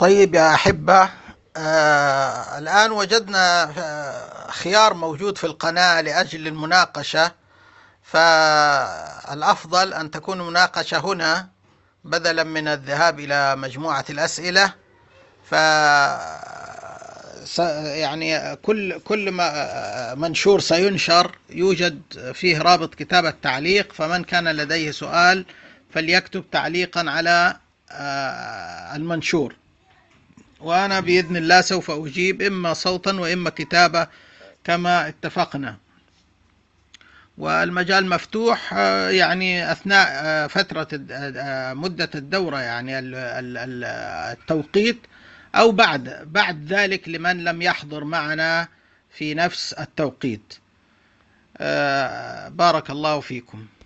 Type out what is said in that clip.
طيب يا أحبة، الآن وجدنا خيار موجود في القناة لأجل المناقشة. فالأفضل أن تكون المناقشة هنا بدلا من الذهاب إلى مجموعة الأسئلة. ف يعني كل ما منشور سينشر يوجد فيه رابط كتابة تعليق، فمن كان لديه سؤال فليكتب تعليقا على المنشور، وأنا بإذن الله سوف أجيب إما صوتا وإما كتابة كما اتفقنا. والمجال مفتوح يعني أثناء فترة مدة الدورة، يعني التوقيت، أو بعد ذلك لمن لم يحضر معنا في نفس التوقيت. بارك الله فيكم.